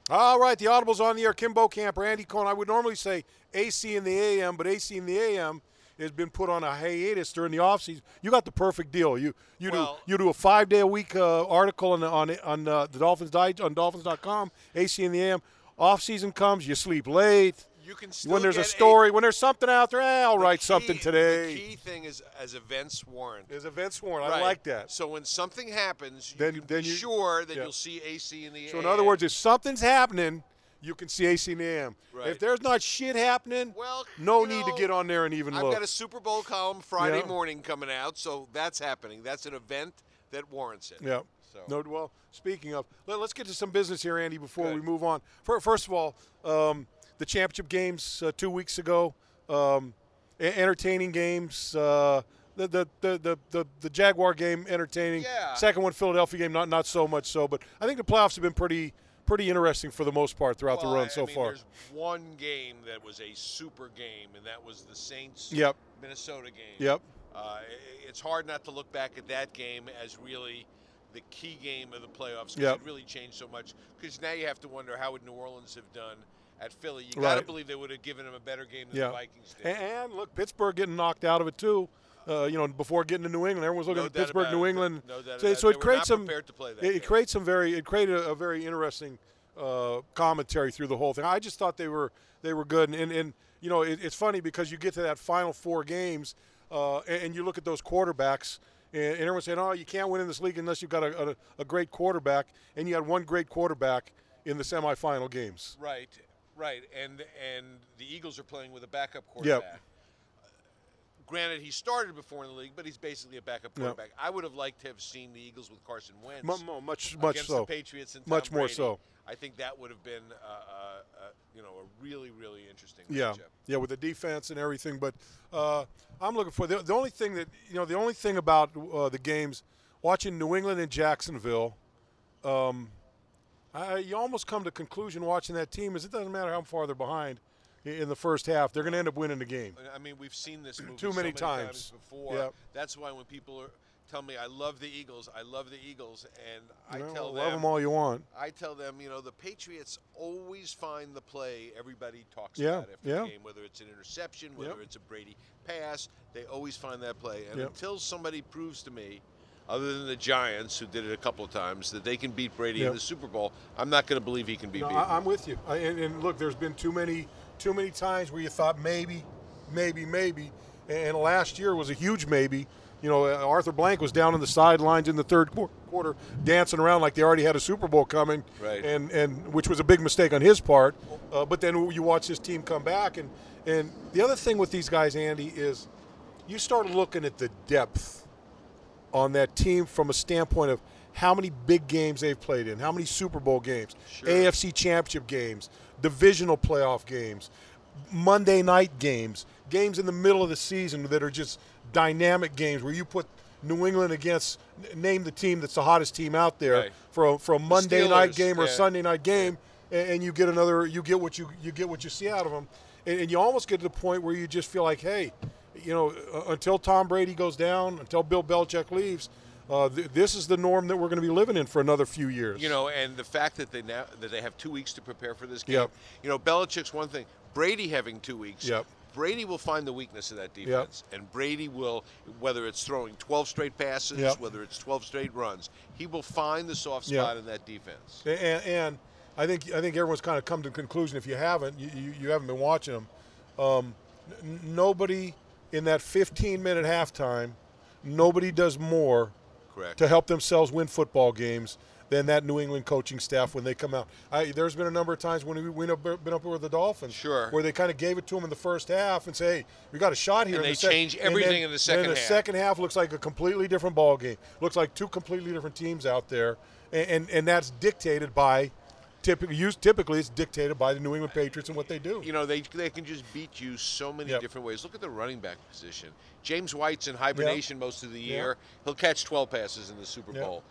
All right, the Audible's on the air. Kim Bokamp, Randy Cohen. I would normally say AC in the AM, but AC in the AM has been put on a hiatus during the offseason. You got the perfect deal. Well, You do a 5-day a week article on the Dolphins on Dolphins.com. AC in the AM. Off season comes, you sleep late. you can still When there's a get story, when there's something out there, I'll the write key- something today. The key thing is as events warrant. There's events warrant. I Right. like that. So when something happens, you Then- can then be you- sure that yeah. you'll see AC in the So in AM. other words, if something's happening, you can see AC in the AM. Right. If there's not shit happening, Well, no you need to know, get on there and even I've look. got a Super Bowl column Friday Yeah. morning coming out, so that's happening. That's an event that warrants it. Yeah. So. No. Well, speaking of, let's get to some business here, Andy, before we Good. move on. First of all, the championship games 2 weeks ago, entertaining games. The Jaguar game entertaining. Yeah. Second one, Philadelphia game, not so much so. But I think the playoffs have been pretty interesting for the most part throughout the Well, run I so mean, far. There's one game that was a super game, and that was the Saints Yep. Minnesota game. Yep. It's hard not to look back at that game as really the key game of the playoffs because Yep. it really changed so much. Because now you have to wonder how would New Orleans have done at Philly. You got to Right. believe they would have given them a better game than Yeah. the Vikings did. And look, Pittsburgh getting knocked out of it too. Before getting to New England, everyone's looking No at doubt Pittsburgh, about New it. England. No doubt So, about so it. it They were creates not some. prepared to play that It game. creates some it created a very interesting commentary through the whole thing. I just thought they were good, and it's funny because you get to that final 4 games, and you look at those quarterbacks. And everyone's saying, "Oh, you can't win in this league unless you've got a great quarterback." And you had one great quarterback in the semifinal games. Right, and the Eagles are playing with a backup quarterback. Granted, he started before in the league, but he's basically a backup quarterback. I would have liked to have seen the Eagles with Carson Wentz Much against so. the Patriots and Tom Much more Brady. so. I think that would have been a really, really interesting Yeah, matchup. yeah, with the defense and everything. But I'm looking for the only thing that the only thing about the games, watching New England and Jacksonville, you almost come to conclusion watching that team is it doesn't matter how far they're behind in the first half, they're going to end up winning the game. I mean, we've seen this movie Too so many many times. before. Yep. That's why when people tell me I love the Eagles, and I tell Love them all you want. I tell them, the Patriots always find the play everybody talks Yeah, about after yeah. the game, whether it's an interception, whether Yep. it's a Brady pass, they always find that play. And Yep. until somebody proves to me, other than the Giants, who did it a couple of times, that they can beat Brady Yep. in the Super Bowl, I'm not going to believe he can be No, beaten. I'm with you. And look, there's been too many times where you thought maybe, and last year was a huge maybe. Arthur Blank was down on the sidelines in the third quarter, dancing around like they already had a Super Bowl coming, Right. And which was a big mistake on his part. But then you watch this team come back, and the other thing with these guys, Andy, is you start looking at the depth on that team from a standpoint of how many big games they've played in, how many Super Bowl games, Sure. AFC championship games, divisional playoff games, Monday night games, games in the middle of the season that are just dynamic games where you put New England against, name the team that's the hottest team out there Right. for a Monday night Steelers, game or a yeah. Sunday night game, and you get what you see out of them, and you almost get to the point where you just feel like, hey, until Tom Brady goes down, until Bill Belichick leaves, this is the norm that we're going to be living in for another few years. And the fact that they have 2 weeks to prepare for this game. Yep. Belichick's one thing. Brady having 2 weeks. Yep. Brady will find the weakness of that defense, and Brady will, whether it's throwing 12 straight passes, Yep. whether it's 12 straight runs, he will find the soft Yep. spot in that defense. And I think everyone's kind of come to the conclusion. If you haven't, you haven't been watching them. Nobody in that 15-minute halftime, nobody does more Correct. to help themselves win football games than that New England coaching staff when they come out. There's been a number of times when we've been up with the Dolphins, Sure. where they kind of gave it to them in the first half and say, "Hey, we got a shot here." And in they the change everything in the second then the half. second half looks like a completely different ball game. Looks like two completely different teams out there, and that's dictated by. Typically, it's dictated by the New England Patriots and what they do. They can just beat you so many Yep. different ways. Look at the running back position. James White's in hibernation most of the Yep. year. He'll catch 12 passes in the Super Yep. Bowl.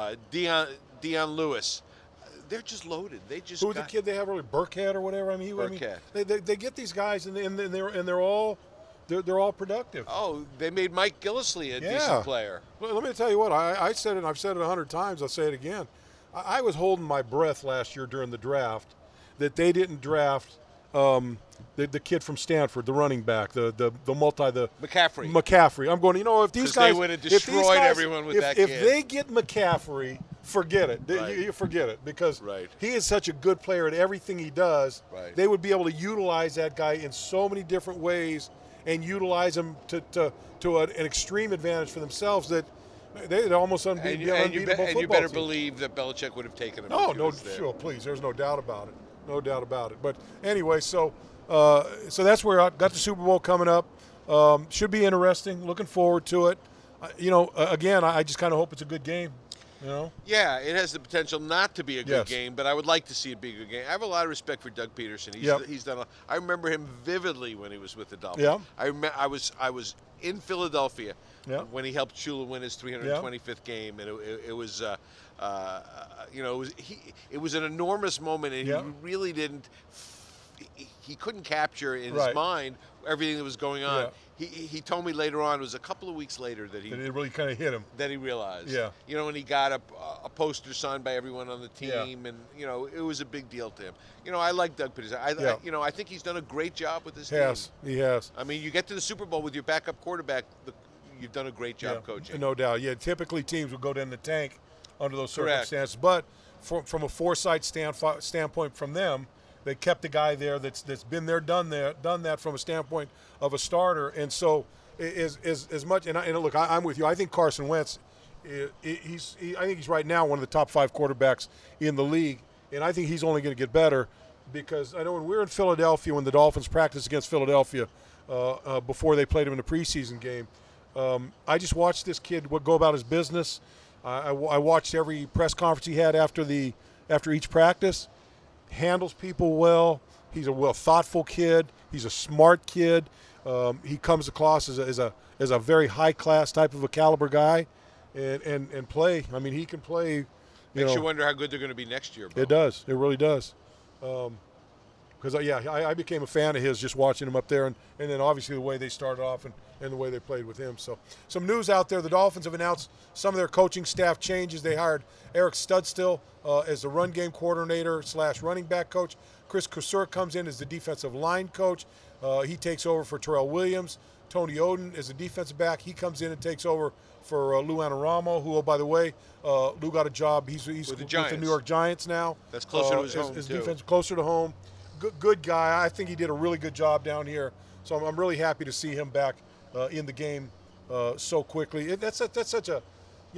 Deion Lewis, they're just loaded. They just Who's the kid they have, really Burkhead or whatever? Burkhead. They get these guys and they're all productive. Oh, they made Mike Gillislee a Yeah. decent player. Well, let me tell you what I said it. And I've said it 100 times. I'll say it again. I was holding my breath last year during the draft that they didn't draft the kid from Stanford, the running back, the McCaffrey. I'm going, if these guys, they would have destroyed everyone with that kid. If they get McCaffrey, forget it. Right. You forget it, because Right. he is such a good player at everything he does. Right. They would be able to utilize that guy in so many different ways and utilize him to an extreme advantage for themselves that they'd almost be an unbeatable football you better team. believe that Belichick would have taken him. No, if he no, was there. sure, please. There's no doubt about it. No doubt about it. But anyway, so that's where I got the Super Bowl coming up. Should be interesting. Looking forward to it. Again, I just kind of hope it's a good game. Yeah, it has the potential not to be a good Yes. game, but I would like to see it be a good game. I have a lot of respect for Doug Peterson. He's done. I remember him vividly when he was with the Dolphins. Yeah. I was in Philadelphia when he helped Shula win his 325th game, and it was it was an enormous moment, and he really didn't. He couldn't capture in his mind everything that was going on. He told me later on, it was a couple of weeks later, that it really kind of hit him. That he realized. Yeah. And he got a poster signed by everyone on the team, and it was a big deal to him. I like Doug Peterson. I think he's done a great job with this team. He has. I mean, you get to the Super Bowl with your backup quarterback, you've done a great job coaching. No doubt. Yeah, typically teams would go down the tank under those circumstances, but from a foresight standpoint from them, they kept the guy there that's been there, done that from a standpoint of a starter. And so as much. And look, I'm with you. I think Carson Wentz, I think he's right now one of the top 5 quarterbacks in the league, and I think he's only going to get better, because I know when we were in Philadelphia, when the Dolphins practiced against Philadelphia before they played him in the preseason game, I just watched this kid go about his business. I watched every press conference he had after each practice. Handles people well. He's a thoughtful kid. He's a smart kid. He comes across as a very high class type of a caliber guy, and play. I mean, he can play. Makes you wonder how good they're going to be next year, bro. It does. It really does. Because I became a fan of his just watching him up there, and then obviously the way they started off and the way they played with him. So some news out there: the Dolphins have announced some of their coaching staff changes. They hired Eric Studstill as the run game coordinator / running back coach. Chris Kusur comes in as the defensive line coach. He takes over for Terrell Williams. Tony Oden is the defensive back. He comes in and takes over for Lou Anarumo, who, by the way, Lou got a job. He's with the New York Giants now. That's closer to his home, his too. defense closer to home. Good guy. I think he did a really good job down here. So I'm really happy to see him back in the game so quickly. That's such a,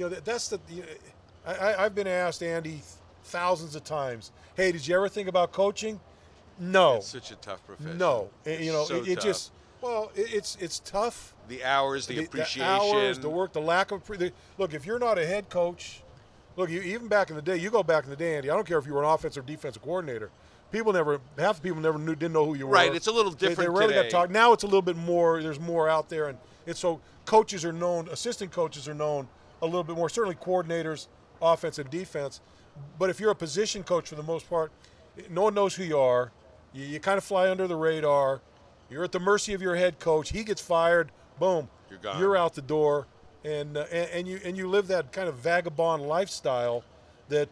I've been asked, Andy, thousands of times, hey, did you ever think about coaching? No. It's such a tough profession. No. So it tough. just, it's tough. The hours, the appreciation. The hours, the work, the lack of look, if you're not a head coach, even back in the day, you go back in the day, Andy, I don't care if you were an offensive or defensive coordinator. Half the people didn't know who you were. Right, it's a little different They rarely today. got talked. Now it's a little bit more, there's more out there, and so coaches are known, assistant coaches are known a little bit more, certainly coordinators, offense and defense. But if you're a position coach, for the most part, no one knows who you are. You kind of fly under the radar. You're at the mercy of your head coach. He gets fired, boom, you're gone. You're out the door, and you live that kind of vagabond lifestyle that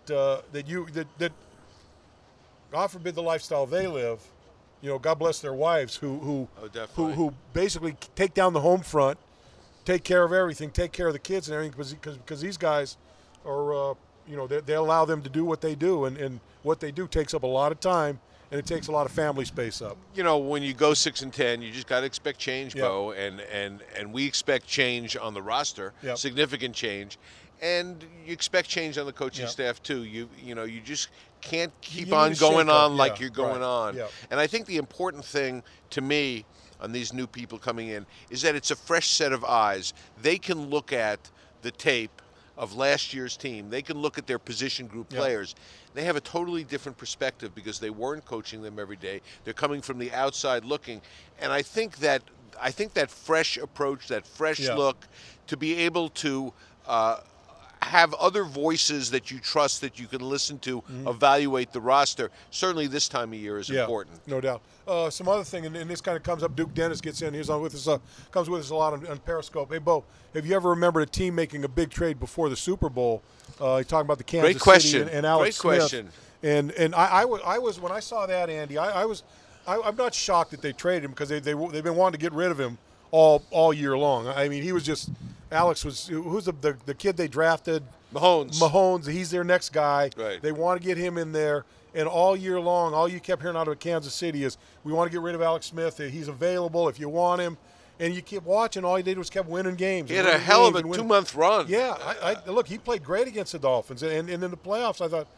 God forbid the lifestyle they live. God bless their wives who basically take down the home front, take care of everything, take care of the kids and everything, because these guys are they allow them to do what they do, and what they do takes up a lot of time, and it takes a lot of family space up. When you go 6-10, you just got to expect change, Bo, and we expect change on the roster, significant change, and you expect change on the coaching staff too. You just can't keep on going on like you're going on. And I think the important thing to me on these new people coming in is that it's a fresh set of eyes. They can look at the tape of last year's team. They can look at their position group players. They have a totally different perspective because they weren't coaching them every day. They're coming from the outside looking. And I think that fresh approach, that fresh look, to be able to have other voices that you trust that you can listen to evaluate the roster. Certainly this time of year is important. No doubt. Some other thing, and this kind of comes up. Duke Dennis gets in. He's on with us. Comes with us a lot on Periscope. Hey, Bo, have you ever remembered a team making a big trade before the Super Bowl? You're talking about the Kansas City and Alex Smith. Great question. And I was when I saw that, Andy, I'm not shocked that they traded him because they've been wanting to get rid of him all year long. I mean, he was just who's the kid they drafted? Mahomes. He's their next guy. Right. They want to get him in there. And all year long, all you kept hearing out of Kansas City is, we want to get rid of Alex Smith. He's available if you want him. And you keep watching. All he did was kept winning games. He had a hell of a 2-month run. Yeah. Look, he played great against the Dolphins. And in the playoffs, I thought,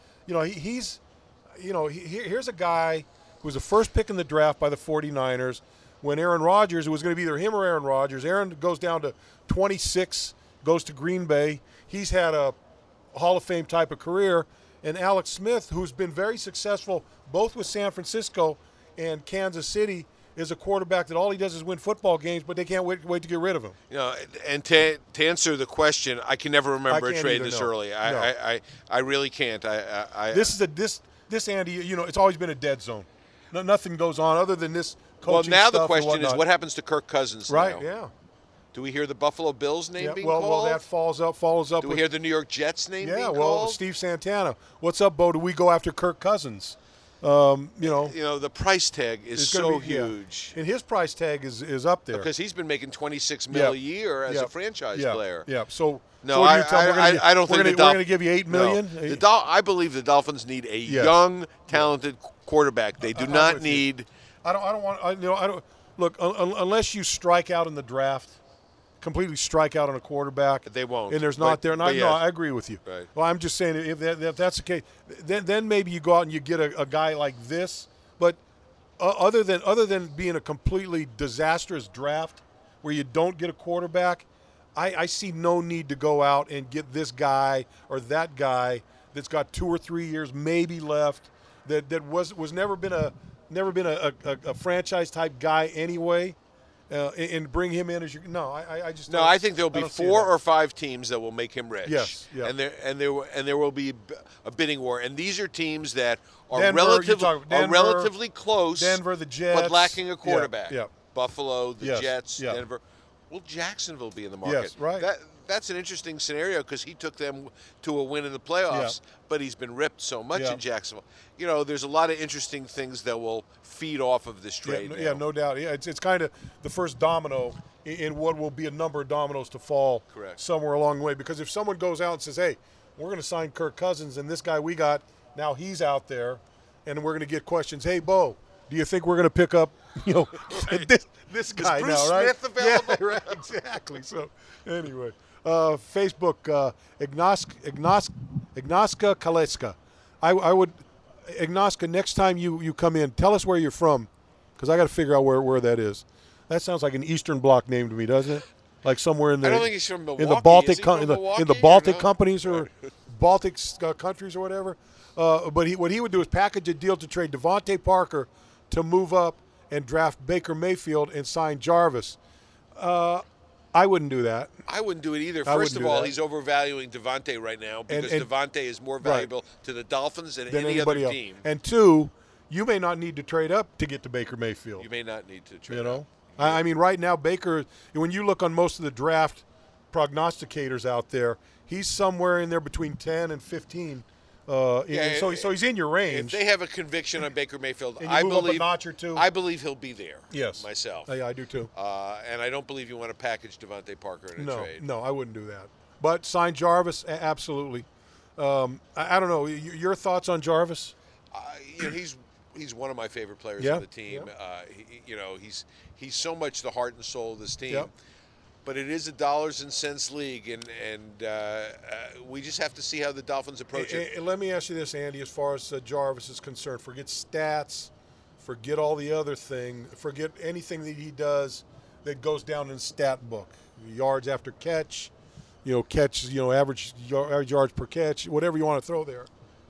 here's a guy who was the first pick in the draft by the 49ers. When Aaron Rodgers, it was going to be either him or Aaron Rodgers. Aaron goes down to 26, goes to Green Bay. He's had a Hall of Fame type of career. And Alex Smith, who's been very successful both with San Francisco and Kansas City, is a quarterback that all he does is win football games, but they can't wait to get rid of him. And to answer the question, I can never remember a trade this early. I really can't. This Andy, it's always been a dead zone. Nothing goes on other than this coaching Well, now stuff the question is, what happens to Kirk Cousins right, now? Yeah. Do we hear the Buffalo Bills name being well, called? Well, that follows up. Do we hear the New York Jets name being called? Yeah, well, Steve Santana. What's up, Bo? Do we go after Kirk Cousins? The price tag is so huge. And his price tag is up there. Because he's been making $26 million a year as a franchise player. Yeah. So no, I don't think we're going to give you $8 million. No. I believe the Dolphins need a young, talented quarterback. They do not need. I don't want. Look, unless you strike out in the draft, completely strike out on a quarterback. They won't. And there's not there. No, I agree with you. Right. Well, I'm just saying if that's the case, then maybe you go out and you get a guy like this. But other than being a completely disastrous draft where you don't get a quarterback, I see no need to go out and get this guy or that guy that's got 2 or 3 years maybe left that was never been a franchise type guy anyway. And bring him in as your I think there'll be 4 or 5 teams that will make him rich. Yes, and there will be a bidding war, and these are teams that are Denver, relatively close. Denver, the Jets, but lacking a quarterback. Yeah. Buffalo, the Jets, Denver. Will Jacksonville be in the market? Yes, right. That's an interesting scenario because he took them to a win in the playoffs, but he's been ripped so much in Jacksonville. There's a lot of interesting things that will feed off of this trade. Yeah, no doubt. Yeah, it's kind of the first domino in what will be a number of dominoes to fall somewhere along the way. Because if someone goes out and says, hey, we're going to sign Kirk Cousins, and this guy we got, now he's out there, and we're going to get questions, hey, Bo, do you think we're going to pick up, this guy Bruce now, right? Smith available? Yeah, right, exactly. So, anyway. Facebook, Ignaska Kaleska. I would, Ignaska, next time you come in, tell us where you're from, because I got to figure out where that is. That sounds like an Eastern Bloc name to me, doesn't it? Like somewhere in the. I don't think he's from Milwaukee. In the Baltic, in the Baltic companies or Baltic countries or whatever. But what he would do is package a deal to trade Devontae Parker to move up and draft Baker Mayfield and sign Jarvis. I wouldn't do that. I wouldn't do it either. First of all, he's overvaluing Devontae right now because Devontae is more valuable to the Dolphins than any other team. And 2, you may not need to trade up to get to Baker Mayfield. You may not need to trade up. I mean, right now, Baker, when you look on most of the draft prognosticators out there, he's somewhere in there between 10 and 15. So he's in your range. If they have a conviction on Baker Mayfield, I believe a notch or two. I believe he'll be there. Yes, myself. Yeah, I do too. And I don't believe you want to package Devontae Parker in a trade. No, I wouldn't do that. But sign Jarvis, absolutely. I don't know. Your thoughts on Jarvis? He's one of my favorite players on the team. Yeah. He's so much the heart and soul of this team. Yep. But it is a dollars and cents league, and we just have to see how the Dolphins approach it. And let me ask you this, Andy, as far as Jarvis is concerned. Forget stats, forget all the other thing, forget anything that he does that goes down in the stat book. Yards after catch, average yards per catch, whatever you want to throw there.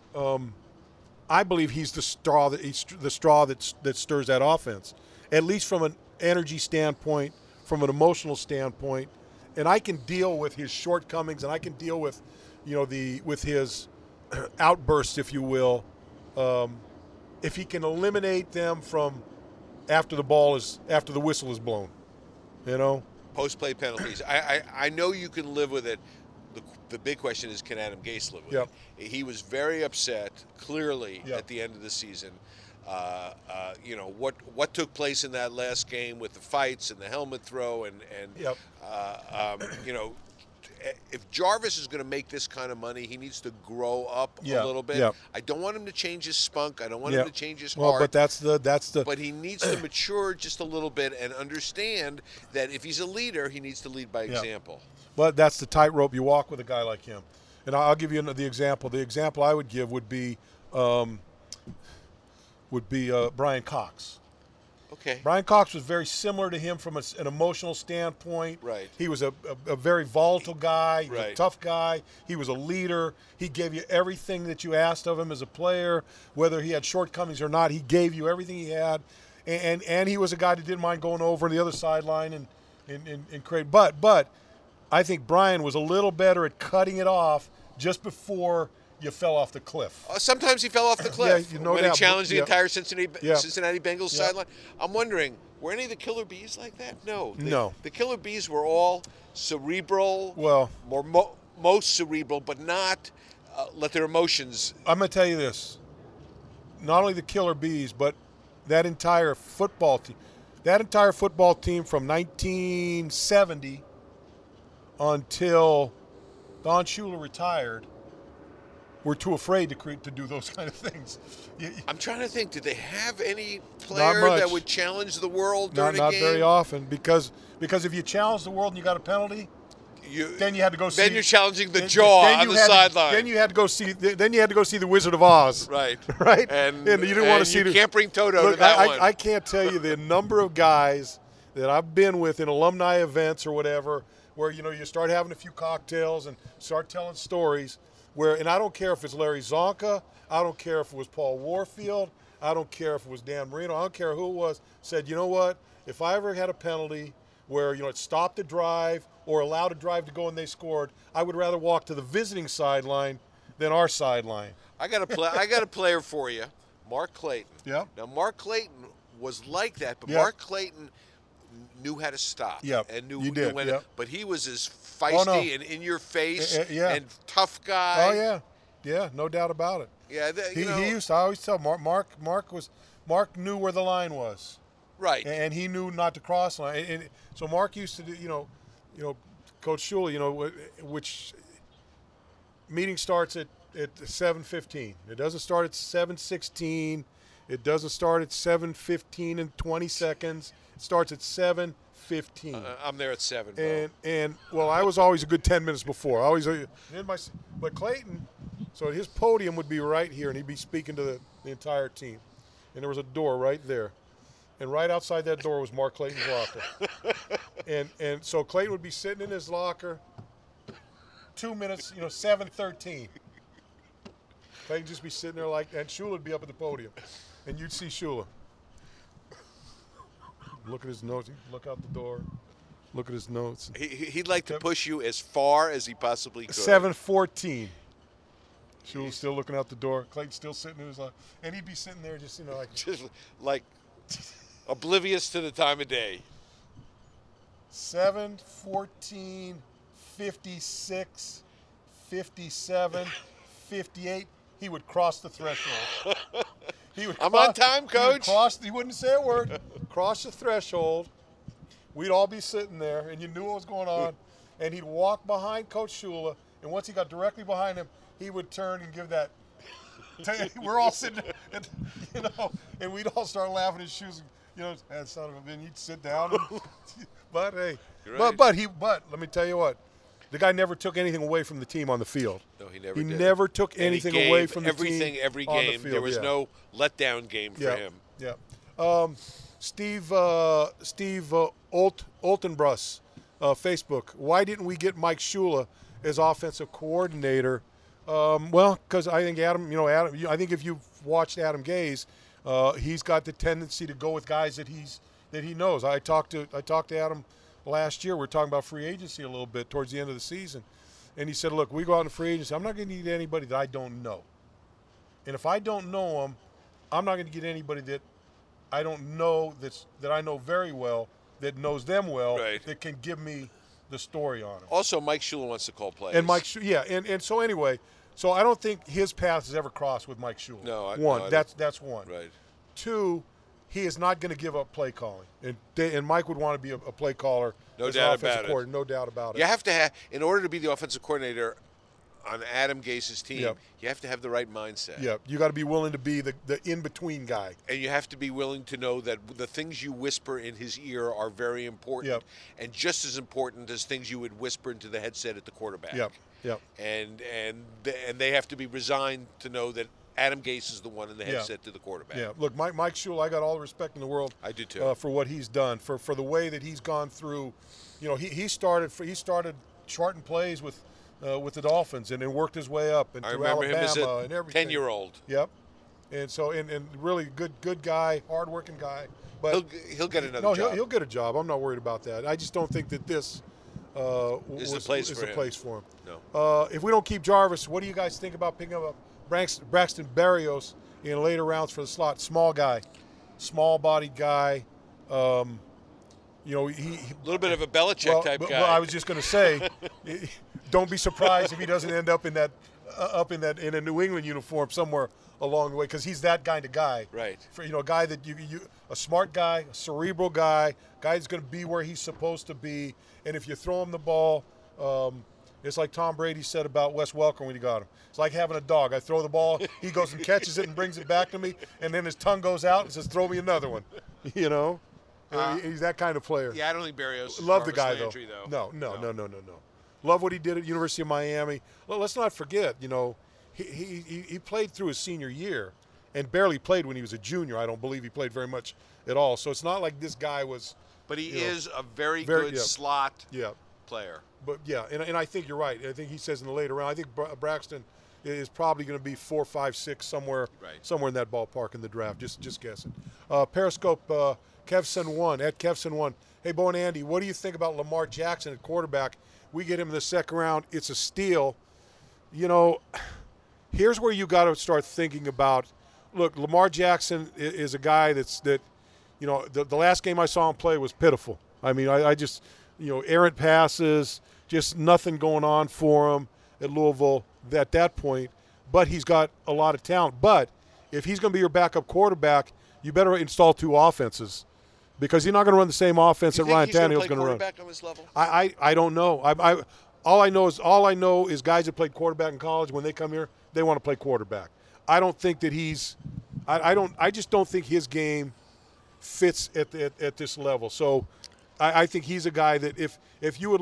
I believe he's the straw that stirs that offense, at least from an energy standpoint, from an emotional standpoint, and I can deal with his shortcomings, and I can deal with with his outbursts, if you will, if he can eliminate them from after the whistle is blown, Post-play penalties. I know you can live with it. The big question is, can Adam Gase live with it? He was very upset, clearly, at the end of the season. What took place in that last game with the fights and the helmet throw, and if Jarvis is going to make this kind of money, he needs to grow up a little bit. I don't want him to change his spunk. I don't want him to change his heart. But that's the. But he needs to mature just a little bit and understand that if he's a leader, he needs to lead by example. But that's the tightrope you walk with a guy like him. And I'll give you the example. The example I would give would be Brian Cox. Okay. Brian Cox was very similar to him from an emotional standpoint. Right. He was a very volatile guy. He was a tough guy. He was a leader. He gave you everything that you asked of him as a player, whether he had shortcomings or not. He gave you everything he had, and he was a guy that didn't mind going over the other sideline and create. But I think Brian was a little better at cutting it off just before you fell off the cliff. Sometimes he fell off the cliff when he challenged the entire Cincinnati Bengals sideline. I'm wondering, were any of the Killer Bees like that? No. The Killer Bees were all cerebral. Well, most cerebral, but not let their emotions. I'm going to tell you this. Not only the Killer Bees, but that entire football team. That entire football team from 1970 until Don Shula retired were too afraid to do those kind of things. I'm trying to think. Did they have any player that would challenge the world during a game? Not very often, because if you challenge the world and you got a penalty, then you had to go see. Then you're challenging the jaw on the sideline. Then you had to go see. Then you had to go see the Wizard of Oz. Right. Right. And you didn't want to see. You can't bring Toto to that one. I can't tell you the number of guys that I've been with in alumni events or whatever, where you start having a few cocktails and start telling stories. And I don't care if it's Larry Zonka, I don't care if it was Paul Warfield, I don't care if it was Dan Marino, I don't care who it was, said, you know what, if I ever had a penalty where, it stopped the drive or allowed a drive to go and they scored, I would rather walk to the visiting sideline than our sideline. I got a player for you, Mark Clayton. Yeah. Now, Mark Clayton was like that, but Mark Clayton knew how to stop. And knew when. But he was as feisty and in your face and tough guy. Oh yeah, yeah, no doubt about it. Yeah, he used to. I always tell Mark knew where the line was. Right. And he knew not to cross the line. And so Mark used to do. Coach Shula. Which meeting starts at 7:15. It doesn't start at 7:16. It doesn't start at 7:15 and 20 seconds. It starts at 7:15. I'm there at 7. And I was always a good 10 minutes before. But Clayton, so his podium would be right here, and he'd be speaking to the entire team. And there was a door right there, and right outside that door was Mark Clayton's locker. and so Clayton would be sitting in his locker. 2 minutes, 7:13. Clayton just be sitting there and Shula would be up at the podium, and you'd see Shula. Look at his notes. Look out the door. Look at his notes. He'd like to push you as far as he possibly could. 7:14. Shula's still looking out the door. Clayton's still sitting in his locker. And he'd be sitting there just, just like oblivious to the time of day. 7:14, 56, 57, 58. He would cross the threshold. I'm on time, Coach. He wouldn't say a word. Cross the threshold. We'd all be sitting there, and you knew what was going on. And he'd walk behind Coach Shula, and once he got directly behind him, he would turn and give that. We're all sitting there, and we'd all start laughing at his shoes. That son of a bitch. He'd sit down. But hey, right. but let me tell you what. The guy never took anything away from the team on the field. No, he never did. He never took anything away from the team. Every game. There was no letdown game for him. Yeah. Steve Oltenbrus, Facebook. Why didn't we get Mike Shula as offensive coordinator? Because I think Adam. I think if you've watched Adam Gase, he's got the tendency to go with guys that he knows. I talked to Adam last year. We were talking about free agency a little bit towards the end of the season, and he said, look, we go out in free agency. I'm not going to get anybody that I don't know. And if I don't know them, I'm not going to get anybody that I don't know that I know very well, that knows them well, that can give me the story on them. Also, Mike Shula wants to call plays. And Mike Shula, yeah. And so anyway, so I don't think his path has ever crossed with Mike Shula. No, that's one. Right. Two, he is not going to give up play calling. And Mike would want to be a play caller. No doubt about it. No doubt about it. You have to have, in order to be the offensive coordinator on Adam Gase's team, you have to have the right mindset. Yeah, you got to be willing to be the in-between guy. And you have to be willing to know that the things you whisper in his ear are very important, and just as important as things you would whisper into the headset at the quarterback. Yep. And they have to be resigned to know that Adam Gase is the one in the headset to the quarterback. Yeah, look, Mike Shula, I got all the respect in the world. I do too. For what he's done, for the way that he's gone through. You know, he started charting plays with the Dolphins and then worked his way up and through Alabama him as a and everything. 10-year-old. Yep. And so and really good guy, hardworking guy. But he'll get another job. He'll get a job. I'm not worried about that. I just don't think that this is the place for him. No. If we don't keep Jarvis, what do you guys think about picking up Braxton Berrios in later rounds for the slot? Small guy, small-bodied guy. You know, he a little bit of a Belichick type guy. Well, I was just going to say, don't be surprised if he doesn't end up in in a New England uniform somewhere along the way, because he's that kind of guy. Right. For a guy that a smart guy, a cerebral guy that's going to be where he's supposed to be, and if you throw him the ball, it's like Tom Brady said about Wes Welker when he got him. It's like having a dog. I throw the ball, he goes and catches it and brings it back to me, and then his tongue goes out and says, "Throw me another one." You know. He's that kind of player. Yeah, I don't think Berrios is Love the guy, Landry, though. No. Love what he did at University of Miami. Well, let's not forget, you know, he played through his senior year and barely played when he was a junior. I don't believe he played very much at all. So it's not like this guy was. But he is a very good slot player. But, yeah, and I think you're right. I think he says in the later round, I think Braxton is probably going to be 4, 5, 6 somewhere in that ballpark in the draft. Just guessing. Periscope. Kevson1 at Kevson1. Hey, Bo and Andy, what do you think about Lamar Jackson at quarterback? We get him in the second round. It's a steal. You know, here's where you got to start thinking about. Look, Lamar Jackson is a guy that, you know, the last game I saw him play was pitiful. I mean, I just, you know, errant passes, just nothing going on for him at Louisville at that point. But he's got a lot of talent. But if he's going to be your backup quarterback, you better install 2 offenses. Because he's not going to run the same offense that Ryan Tannehill's going to run. Quarterback on this level? I don't know. All I know is guys that played quarterback in college, when they come here, they want to play quarterback. I don't think that he's. I just don't think his game fits at this level. So, I think he's a guy that if you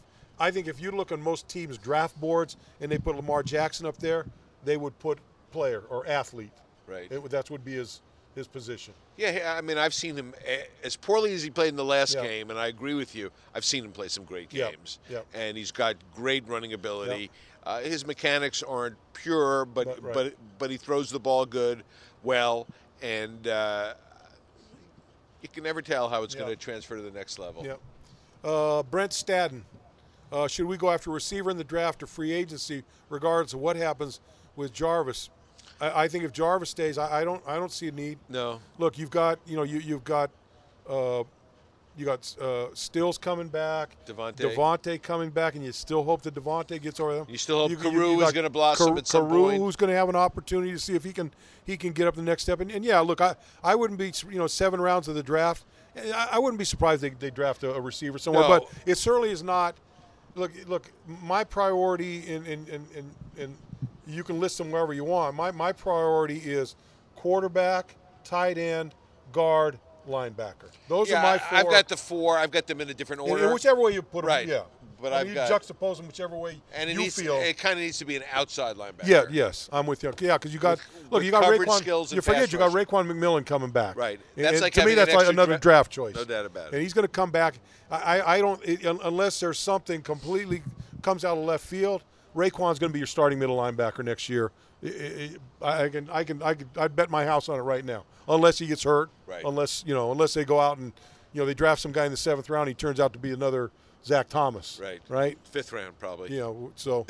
look on most teams' draft boards and they put Lamar Jackson up there, they would put player or athlete. Right. That would be his position. Yeah, I mean, I've seen him as poorly as he played in the last game, and I agree with you. I've seen him play some great games, and he's got great running ability. His mechanics aren't pure, but he throws the ball well, and you can never tell how it's going to transfer to the next level. Yeah. Brent Stadden, should we go after receiver in the draft or free agency, regardless of what happens with Jarvis? I think if Jarvis stays, I don't see a need. No. Look, you've got Stills coming back, Devontae coming back, and you still hope that Devontae gets over them. You still hope Carew is going to blossom at some point. Carew, who's going to have an opportunity to see if he can get up the next step. And yeah, look, I wouldn't be 7 rounds of the draft. I wouldn't be surprised they draft a receiver somewhere. No. But it certainly is not. Look, my priority in you can list them wherever you want. My priority is quarterback, tight end, guard, linebacker. Those are my 4. I've got the 4. I've got them in a different order. In whichever way you put them, right. Yeah. But you juxtapose them whichever way you feel. It kind of needs to be an outside linebacker. Yeah, yes, I'm with you. Yeah, because you got Raekwon. You forget you got Raekwon McMillan coming back. Right. That's to me, that's like another draft choice. No doubt about it. And he's going to come back. I don't unless there's something completely comes out of left field. Raekwon's going to be your starting middle linebacker next year. I'd bet my house on it right now. Unless he gets hurt. Right. Unless they go out and they draft some guy in the 7th round, he turns out to be another Zach Thomas. Right. 5th round probably. You know, so.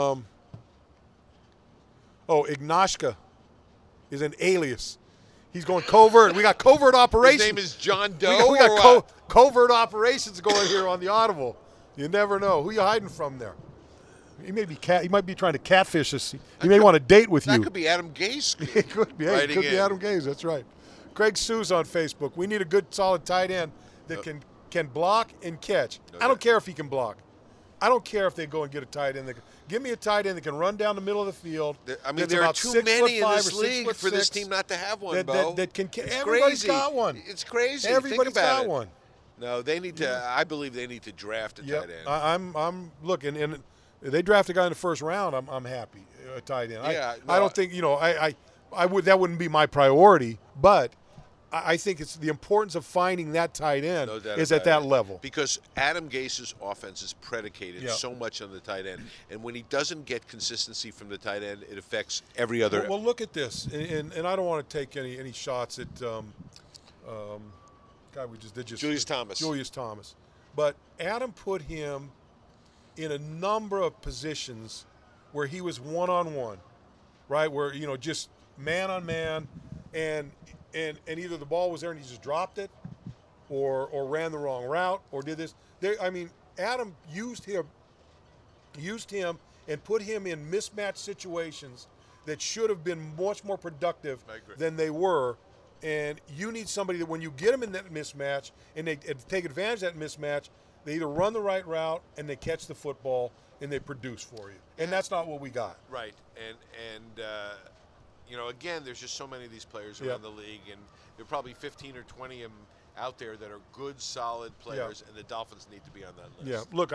Ignashka is an alias. He's going covert. We got covert operations. His name is John Doe. We got covert operations going here on the Audible. You never know who you hiding from there. He may be he might be trying to catfish us. He may want to date with you. That could be Adam Gase. It could be. Hey, it could be Adam Gase. That's right. Craig Sue's on Facebook. We need a good, solid tight end that can block and catch. I don't care if he can block. I don't care if they go and get a tight end. Give me a tight end that can run down the middle of the field. I mean, there are too many in this league for this team not to have one, Bo. Everybody's got one. It's crazy. Everybody's got one. No, they need to. I believe they need to draft a tight end. I'm looking, and they draft a guy in the first round. I'm happy. A tight end. I don't think I would. That wouldn't be my priority, but I think it's the importance of finding that tight end is at that level. Because Adam Gase's offense is predicated so much on the tight end. And when he doesn't get consistency from the tight end, it affects every other. Well, look at this. And I don't want to take any shots at guy we just did Julius Thomas. Julius Thomas. But Adam put him in a number of positions where he was one-on-one, right? Where, just man on man, and either the ball was there and he just dropped it, or ran the wrong route, or did this. Adam used him and put him in mismatched situations that should have been much more productive than they were. And you need somebody that when you get them in that mismatch and they take advantage of that mismatch, they either run the right route and they catch the football and they produce for you. And that's not what we got. Right. And again, there's just so many of these players around the league, and there are probably 15 or 20 of them out there that are good, solid players, and the Dolphins need to be on that list. Yeah. Look,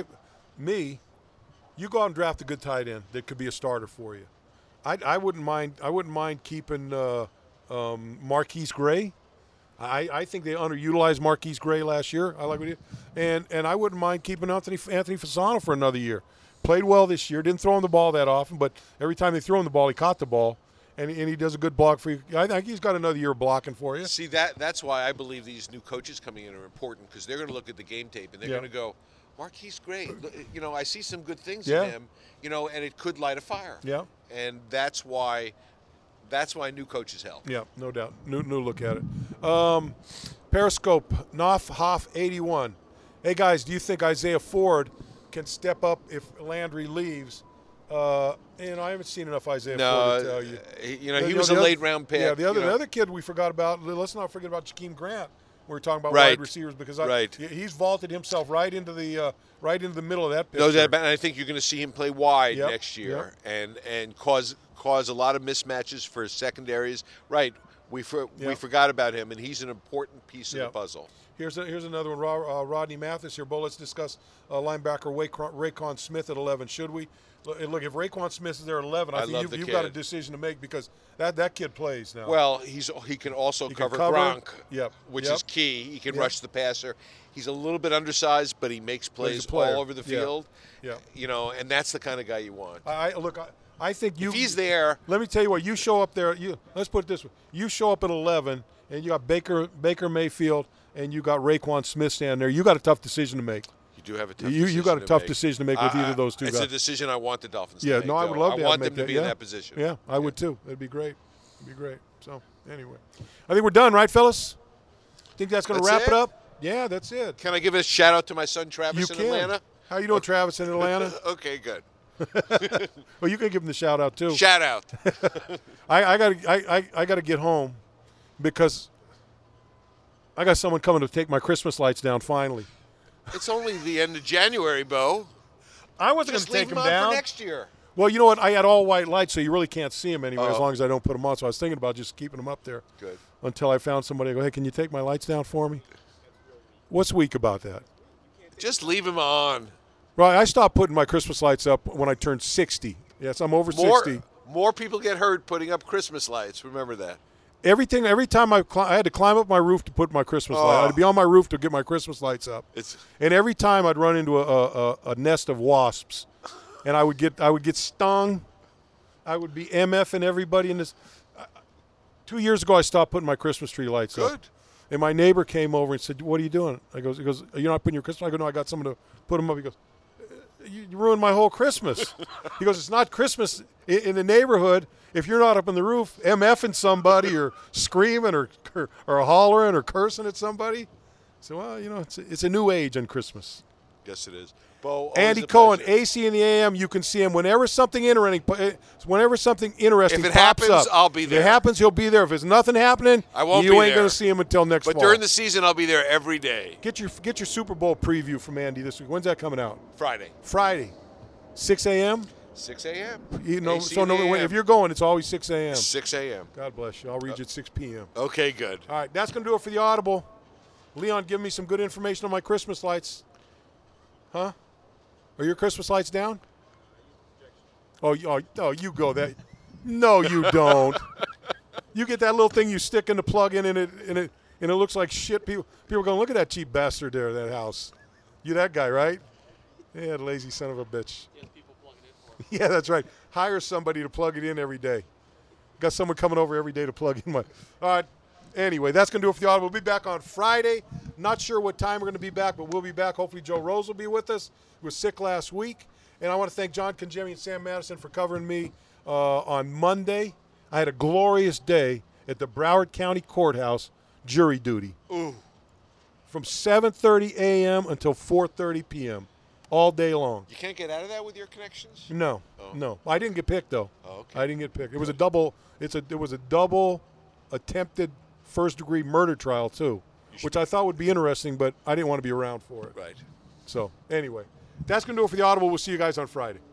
you go out and draft a good tight end that could be a starter for you. I wouldn't mind keeping Marquise Gray. I think they underutilized Marquise Gray last year. I like what he did. And I wouldn't mind keeping Anthony Fasano for another year. Played well this year. Didn't throw him the ball that often, but every time they threw him the ball, he caught the ball. And he does a good block for you. I think he's got another year blocking for you. See, that's why I believe these new coaches coming in are important, because they're going to look at the game tape and they're going to go, Marquise Gray, I see some good things in him, and it could light a fire. Yeah. And that's why new coaches help. Yeah, no doubt. New look at it. Periscope, Hoff 81. Hey, guys, do you think Isaiah Ford can step up if Landry leaves? I haven't seen enough Isaiah Ford to tell you. He was a late-round pick. Yeah, the other kid we forgot about, let's not forget about Jakeem Grant. We were talking about wide receivers because he's vaulted himself right into the middle of that picture. And I think you're going to see him play wide next year and cause a lot of mismatches for secondaries. Right. We forgot about him, and he's an important piece of the puzzle. Here's another one. Rodney Mathis here. Bo, let's discuss linebacker Raekwon Smith at 11. Should we? Look, if Raekwon Smith is there at 11, I think you've got a decision to make, because that kid plays now. Well, he can also cover Gronk, which is key. He can rush the passer. He's a little bit undersized, but he makes plays all over the field. Yeah. And that's the kind of guy you want. I think if he's there. Let me tell you what. You show up there. Let's put it this way. You show up at 11, and you got Baker Mayfield, and you got Raekwon Smith standing there. You got a tough decision to make. You do have a tough decision. You got a tough decision to make with either of those two guys. It's a decision I want the Dolphins to make. No, I would love to. I want them to be in that position. Yeah, I would too. It'd be great. So anyway, I think we're done, right, fellas? Think that's going to wrap it up? Yeah, that's it. Can I give a shout out to my son Travis in Atlanta? How you doing, Travis, in Atlanta? Okay, good. Well, you can give him the shout out too. Shout out. I gotta get home because I got someone coming to take my Christmas lights down finally. It's only the end of January, Bo. I wasn't going to take them down for next year. Well, you know what? I had all white lights, so you really can't see them anyway as long as I don't put them on. So I was thinking about just keeping them up there. Good. Until I found somebody. I go, hey, can you take my lights down for me? What's weak about that? Just leave them on. Right. I stopped putting my Christmas lights up when I turned 60. Yes, I'm over 60. More people get hurt putting up Christmas lights. Remember that. Every time I had to climb up my roof to put my Christmas light. I had to be on my roof to get my Christmas lights up. And every time I'd run into a nest of wasps, and I would get stung. I would be MFing everybody in this. 2 years ago, I stopped putting my Christmas tree lights up. Good. And my neighbor came over and said, "What are you doing?" He goes, "You're not putting your Christmas." I go, "No, I got someone to put them up." He goes, "You ruined my whole Christmas." He goes, "It's not Christmas in the neighborhood if you're not up on the roof MFing somebody or screaming or hollering or cursing at somebody." So, well, you know, it's a new age on Christmas. Yes, it is. Bo, Andy Cohen, AC in the AM. You can see him whenever something interesting If it pops happens, up. I'll be there. If it happens, he'll be there. If there's nothing happening, I won't you be ain't there. going to see him until next fall. But during the season, I'll be there every day. Get your Super Bowl preview from Andy this week. When's that coming out? Friday. 6 a.m. 6 a.m. You know, AC so in the no, AM. if you're going, it's always 6 a.m. 6 a.m. God bless you. I'll read you at 6 p.m. Okay, good. All right, that's going to do it for the Audible. Leon, give me some good information on my Christmas lights. Huh? Are your Christmas lights down? Oh, you go that. No, you don't. You get that little thing you stick in the plug in, and it looks like shit. People are going, look at that cheap bastard there, that house. You that guy, right? Yeah, the lazy son of a bitch. Yeah, that's right. Hire somebody to plug it in every day. Got someone coming over every day to plug in my. All right. Anyway, that's going to do it for the Audible. We'll be back on Friday. Not sure what time we're going to be back, but we'll be back. Hopefully, Joe Rose will be with us. He was sick last week. And I want to thank John Congemi and Sam Madison for covering me on Monday. I had a glorious day at the Broward County Courthouse, jury duty. Ooh. From 7:30 a.m. until 4:30 p.m. all day long. You can't get out of that with your connections? No, no. I didn't get picked though. Oh, okay. I didn't get picked. It was a double. It was a double attempted first-degree murder trial too, which I thought would be interesting, but I didn't want to be around for it. Right. So anyway, that's going to do it for the Audible. We'll see you guys on Friday.